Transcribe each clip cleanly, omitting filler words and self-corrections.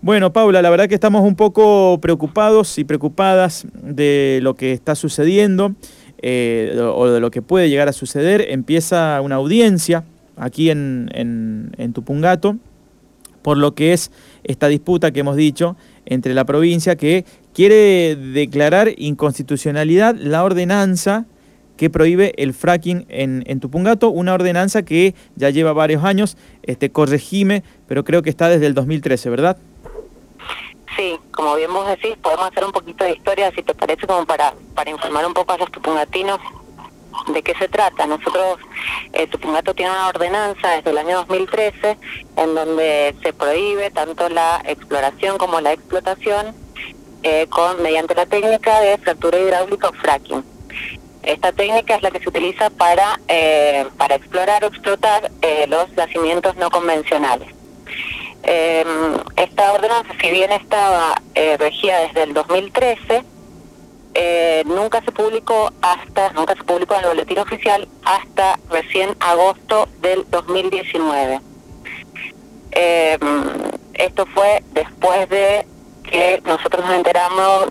Bueno, Paula, la verdad que estamos un poco preocupados y preocupadas de lo que está sucediendo o de lo que puede llegar a suceder. Empieza una audiencia aquí en Tupungato por lo que es esta disputa que hemos dicho entre la provincia que quiere declarar inconstitucionalidad la ordenanza que prohíbe el fracking en Tupungato, una ordenanza que ya lleva varios años, corregime, pero creo que está desde el 2013, ¿verdad? Sí, como bien vos decís, podemos hacer un poquito de historia, si te parece, como para informar un poco a los tupungatinos de qué se trata. Nosotros, Tupungato tiene una ordenanza desde el año 2013 en donde se prohíbe tanto la exploración como la explotación mediante la técnica de fractura hidráulica o fracking. Esta técnica es la que se utiliza para explorar o explotar los yacimientos no convencionales. Esta ordenanza, si bien estaba regida desde el 2013, nunca se publicó en el boletín oficial hasta recién agosto del 2019. Esto fue después de que nosotros nos enteráramos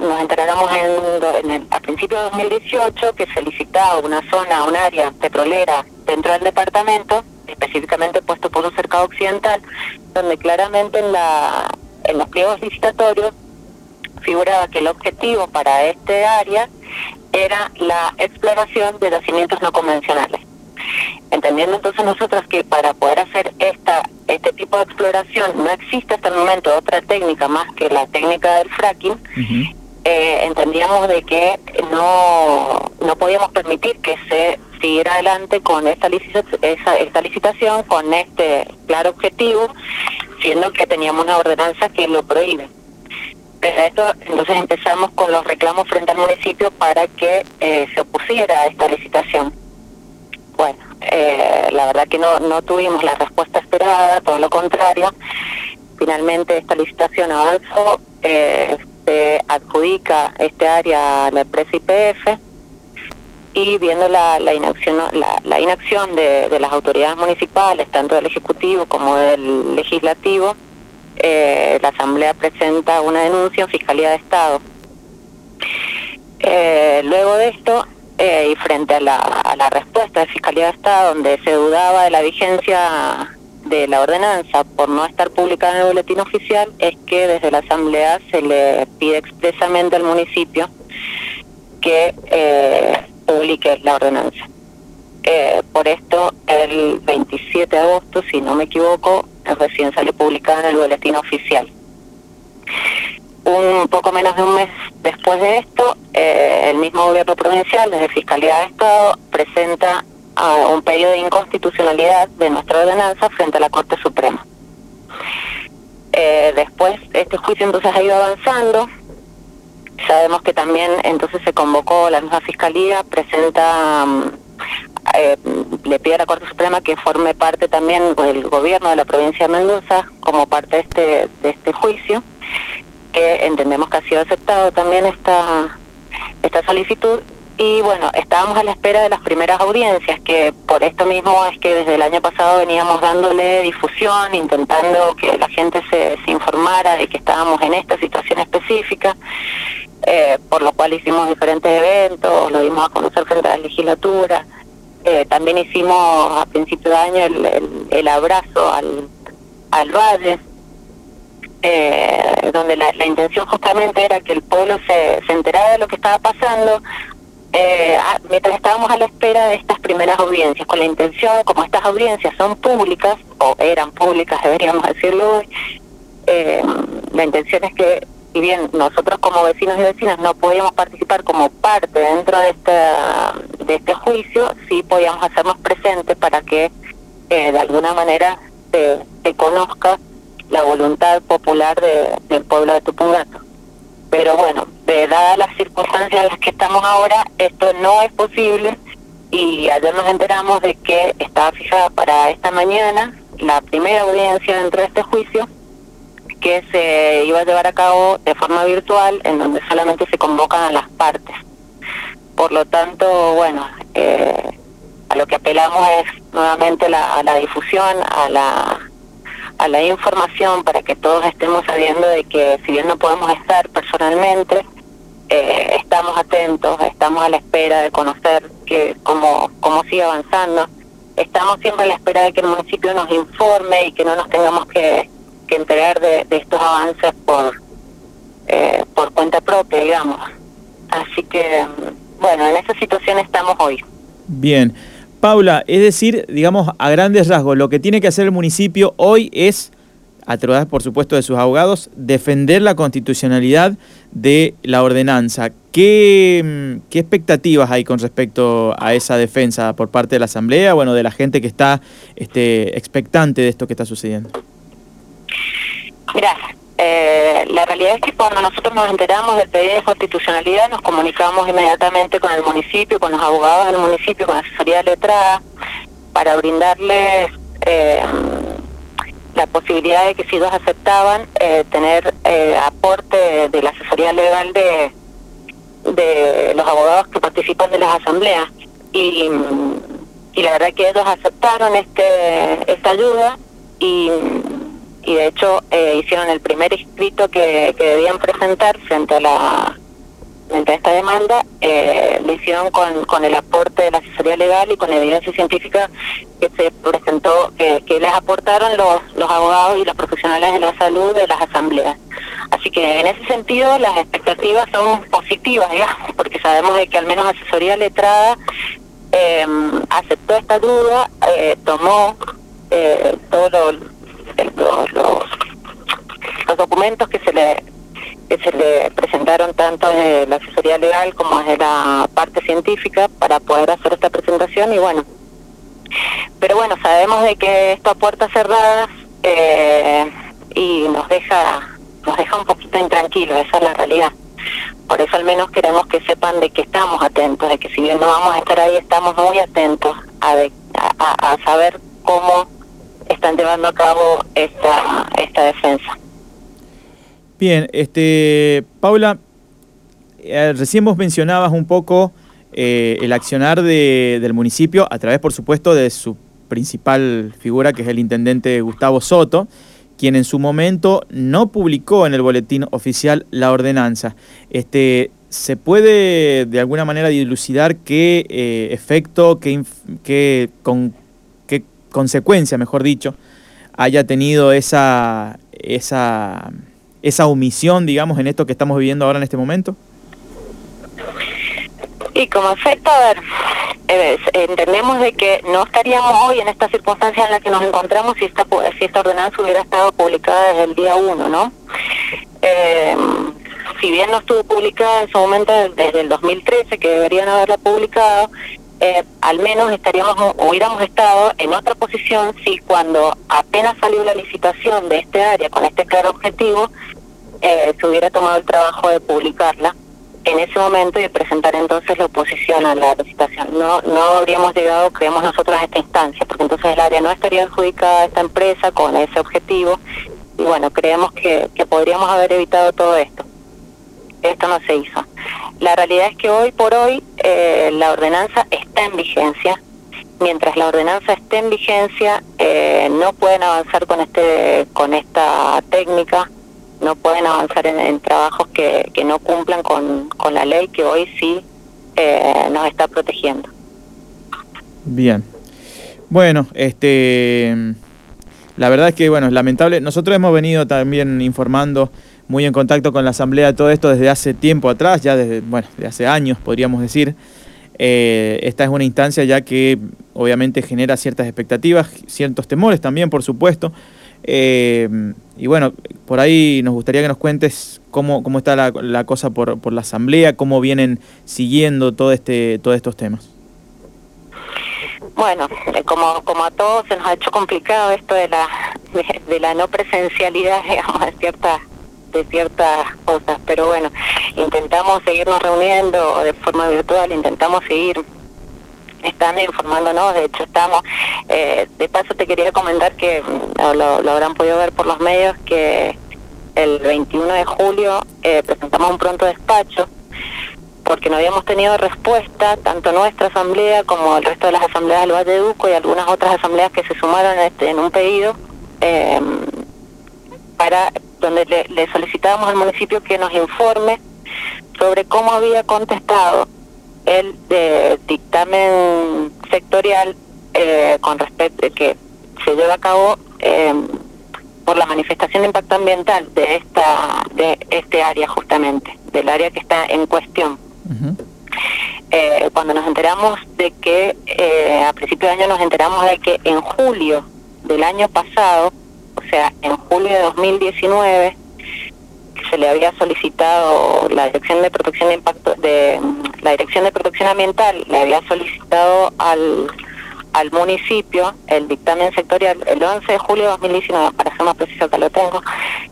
a principios de 2018 que se licitaba un área petrolera dentro del departamento, específicamente puesto por un cercado occidental, donde claramente en los pliegos licitatorios figuraba que el objetivo para este área era la exploración de yacimientos no convencionales. Entendiendo entonces nosotros que para poder hacer este tipo de exploración no existe hasta el momento otra técnica más que la técnica del fracking, entendíamos de que no podíamos permitir que se siguiera adelante con esta licitación con este claro objetivo, siendo que teníamos una ordenanza que lo prohíbe. Desde esto, entonces empezamos con los reclamos frente al municipio para que se opusiera a esta licitación. Bueno, la verdad que no tuvimos la respuesta esperada, todo lo contrario. Finalmente esta licitación avanzó, se adjudica este área a la empresa YPF, y viendo la inacción de las autoridades municipales, tanto del Ejecutivo como del Legislativo, la Asamblea presenta una denuncia en Fiscalía de Estado. Luego de esto, y frente a la respuesta de Fiscalía de Estado, donde se dudaba de la vigencia de la ordenanza por no estar publicada en el boletín oficial, es que desde la Asamblea se le pide expresamente al municipio que publique la ordenanza. Por esto, el 27 de agosto, si no me equivoco, recién salió publicada en el boletín oficial. Un poco menos de un mes después de esto, el mismo gobierno provincial, desde Fiscalía de Estado, presenta un pedido de inconstitucionalidad de nuestra ordenanza frente a la Corte Suprema. Después, este juicio entonces ha ido avanzando. Sabemos que también entonces se convocó la misma Fiscalía, le pide a la Corte Suprema que forme parte también el gobierno de la provincia de Mendoza como parte de este juicio, que entendemos que ha sido aceptado también esta solicitud. Y bueno, estábamos a la espera de las primeras audiencias, que por esto mismo es que desde el año pasado veníamos dándole difusión, intentando que la gente se informara de que estábamos en esta situación específica, por lo cual hicimos diferentes eventos, lo dimos a conocer frente a la legislatura. También hicimos a principio de año el abrazo al valle, donde la intención justamente era que el pueblo se enterara de lo que estaba pasando, mientras estábamos a la espera de estas primeras audiencias, con la intención, como estas audiencias son públicas, o eran públicas, deberíamos decirlo hoy, la intención es que, si bien nosotros como vecinos y vecinas no podíamos participar como parte dentro de este juicio, sí podíamos hacernos presentes para que de alguna manera se conozca la voluntad popular del pueblo de Tupungato. Pero bueno, dadas las circunstancias en las que estamos ahora, esto no es posible, y ayer nos enteramos de que estaba fijada para esta mañana la primera audiencia dentro de este juicio, que se iba a llevar a cabo de forma virtual, en donde solamente se convocan a las partes. Por lo tanto, bueno, a lo que apelamos es nuevamente a la difusión, a a la información para que todos estemos sabiendo de que si bien no podemos estar personalmente, estamos atentos, estamos a la espera de conocer cómo sigue avanzando. Estamos siempre a la espera de que el municipio nos informe y que no nos tengamos que enterar de estos avances por cuenta propia, digamos. Así que, bueno, en esa situación estamos hoy. Bien. Paula, es decir, digamos, a grandes rasgos, lo que tiene que hacer el municipio hoy es, a través, por supuesto, de sus abogados, defender la constitucionalidad de la ordenanza. ¿Qué expectativas hay con respecto a esa defensa por parte de la Asamblea, bueno, de la gente que está expectante de esto que está sucediendo? Mirá, la realidad es que cuando nosotros nos enteramos del pedido de constitucionalidad, nos comunicamos inmediatamente con el municipio, con los abogados del municipio, con la asesoría letrada, para brindarles la posibilidad de que si ellos aceptaban tener aporte de la asesoría legal de los abogados que participan de las asambleas. Y la verdad que ellos aceptaron esta ayuda y de hecho hicieron el primer escrito que debían presentar frente a esta demanda. Lo hicieron con el aporte de la asesoría legal y con la evidencia científica que se presentó, que les aportaron los abogados y los profesionales de la salud de las asambleas. Así que en ese sentido las expectativas son positivas, digamos, porque sabemos de que al menos asesoría letrada aceptó esta duda, tomó todos los documentos que se le presentaron tanto de la asesoría legal como de la parte científica para poder hacer esta presentación. Y bueno, pero bueno, sabemos de que esto a puertas cerradas y nos deja un poquito intranquilos, esa es la realidad. Por eso al menos queremos que sepan de que estamos atentos, de que si bien no vamos a estar ahí, estamos muy atentos a saber cómo están llevando a cabo esta defensa. Bien, Paula, recién vos mencionabas un poco el accionar del municipio a través, por supuesto, de su principal figura, que es el intendente Gustavo Soto, quien en su momento no publicó en el boletín oficial la ordenanza. ¿Se puede de alguna manera dilucidar qué efecto, qué consecuencia, mejor dicho, haya tenido esa omisión, digamos, en esto que estamos viviendo ahora en este momento? Y como efecto, a ver, entendemos de que no estaríamos hoy en esta circunstancia en la que nos encontramos si esta ordenanza hubiera estado publicada desde el día 1, ¿no? Si bien no estuvo publicada en su momento desde el 2013, que deberían haberla publicado, al menos hubiéramos estado en otra posición si cuando apenas salió la licitación de este área con este claro objetivo, se hubiera tomado el trabajo de publicarla en ese momento y de presentar entonces la oposición a la licitación. No habríamos llegado, creemos nosotros, a esta instancia, porque entonces el área no estaría adjudicada a esta empresa con ese objetivo, y bueno, creemos que podríamos haber evitado todo esto. Esto no se hizo. La realidad es que hoy por hoy la ordenanza está en vigencia. Mientras la ordenanza esté en vigencia, no pueden avanzar con esta técnica, no pueden avanzar en trabajos que no cumplan con la ley que hoy sí nos está protegiendo. Bien. Bueno, la verdad es que, bueno, es lamentable. Nosotros hemos venido también informando, muy en contacto con la Asamblea de todo esto desde hace tiempo atrás, ya desde hace años, podríamos decir. Esta es una instancia ya que obviamente genera ciertas expectativas, ciertos temores también, por supuesto. Y bueno, por ahí nos gustaría que nos cuentes cómo está la cosa por la Asamblea, cómo vienen siguiendo todos estos temas. Bueno, como a todos se nos ha hecho complicado esto de la no presencialidad, digamos, de ciertas cosas, pero bueno, intentamos seguirnos reuniendo de forma virtual, intentamos seguir estando informándonos. De hecho estamos, de paso te quería comentar que lo habrán podido ver por los medios, que el 21 de julio presentamos un pronto despacho porque no habíamos tenido respuesta, tanto nuestra asamblea como el resto de las asambleas del Valle de Uco y algunas otras asambleas que se sumaron en un pedido donde le solicitábamos al municipio que nos informe sobre cómo había contestado el dictamen sectorial con respecto que se lleva a cabo por la manifestación de impacto ambiental de este área, justamente, del área que está en cuestión. Uh-huh. Cuando nos enteramos de que, a principio de año nos enteramos de que en julio del año pasado, o sea, en julio de 2019, se le había solicitado la Dirección de Protección de Impacto, la Dirección de Protección Ambiental le había solicitado al municipio el dictamen sectorial el 11 de julio de 2019, para ser más preciso, que lo tengo,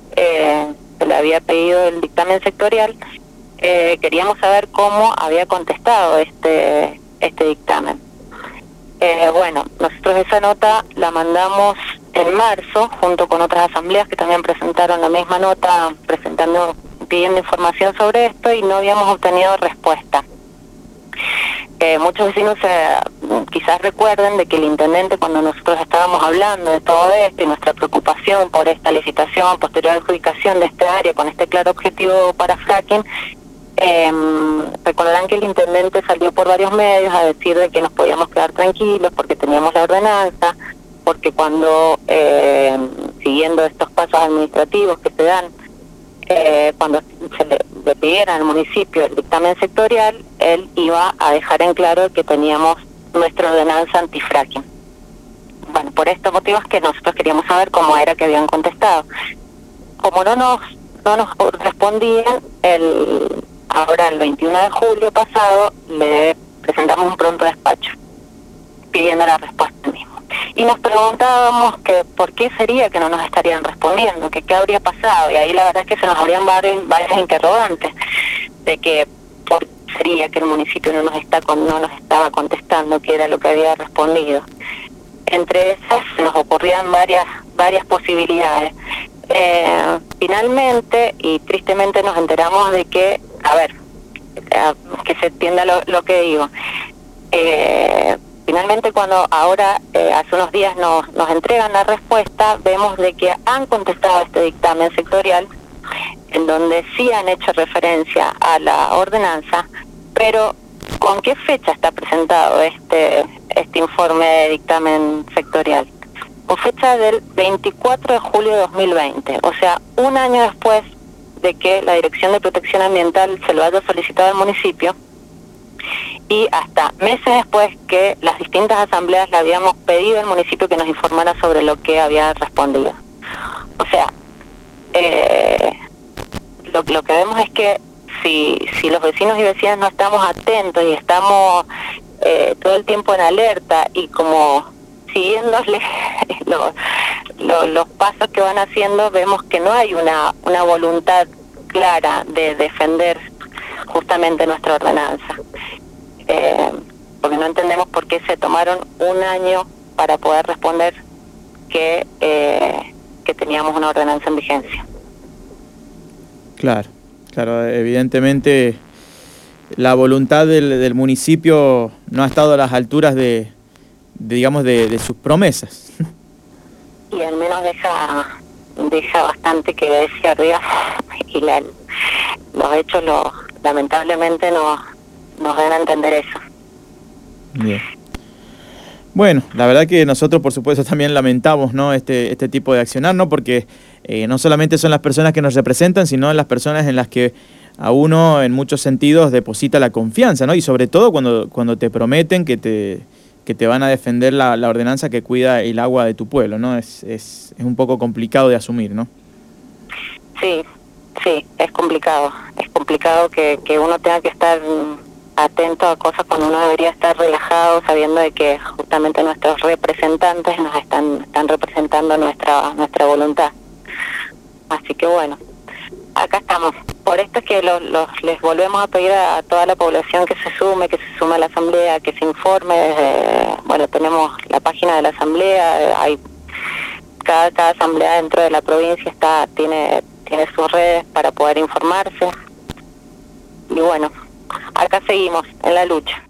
se le había pedido el dictamen sectorial. Queríamos saber cómo había contestado este dictamen. Bueno, nosotros esa nota la mandamos en marzo, junto con otras asambleas que también presentaron la misma nota, pidiendo información sobre esto, y no habíamos obtenido respuesta. Muchos vecinos quizás recuerden de que el intendente, cuando nosotros estábamos hablando de todo esto y nuestra preocupación por esta licitación, posterior adjudicación de este área con este claro objetivo para fracking, recordarán que el intendente salió por varios medios a decir de que nos podíamos quedar tranquilos porque teníamos la ordenanza, porque cuando, siguiendo estos pasos administrativos que se dan, cuando se le pidiera al municipio el dictamen sectorial, él iba a dejar en claro que teníamos nuestra ordenanza antifracking. Bueno, por estos motivos que nosotros queríamos saber cómo era que habían contestado. Como no nos respondían, ahora el 21 de julio pasado le presentamos un pronto despacho pidiendo la respuesta mismo. Y nos preguntábamos que por qué sería que no nos estarían respondiendo, que qué habría pasado, y ahí la verdad es que se nos abrían varias interrogantes de que por qué sería que el municipio no nos estaba contestando qué era lo que había respondido. Entre esas se nos ocurrían varias posibilidades. Finalmente y tristemente nos enteramos de que, que se entienda lo que digo, finalmente cuando ahora hace unos días nos entregan la respuesta, vemos de que han contestado este dictamen sectorial, en donde sí han hecho referencia a la ordenanza, pero ¿con qué fecha está presentado este informe de dictamen sectorial? Con fecha del 24 de julio de 2020, o sea, un año después de que la Dirección de Protección Ambiental se lo haya solicitado al municipio, y hasta meses después que las distintas asambleas le habíamos pedido al municipio que nos informara sobre lo que había respondido. O sea, lo que vemos es que si los vecinos y vecinas no estamos atentos y estamos todo el tiempo en alerta y como siguiéndole los pasos que van haciendo, vemos que no hay una voluntad clara de defender justamente nuestra ordenanza. Porque no entendemos por qué se tomaron un año para poder responder que teníamos una ordenanza en vigencia. Claro, evidentemente la voluntad del municipio no ha estado a las alturas de sus promesas. Y al menos deja bastante que desear, y los hechos lamentablemente nos dan a entender eso. Bien. Bueno, la verdad que nosotros por supuesto también lamentamos, ¿no?, este tipo de accionar, ¿no?, porque no solamente son las personas que nos representan, sino las personas en las que a uno en muchos sentidos deposita la confianza, ¿no?, y sobre todo cuando te prometen que te van a defender la ordenanza que cuida el agua de tu pueblo, ¿no? Es un poco complicado de asumir, ¿no? Sí, es complicado. Es complicado que uno tenga que estar atento a cosas cuando uno debería estar relajado, sabiendo de que justamente nuestros representantes nos están representando nuestra voluntad. Así que bueno, acá estamos. Por esto es que les volvemos a pedir a toda la población que se sume a la asamblea, que se informe. Tenemos la página de la asamblea, hay cada asamblea dentro de la provincia tiene sus redes para poder informarse. Y bueno, acá seguimos en la lucha.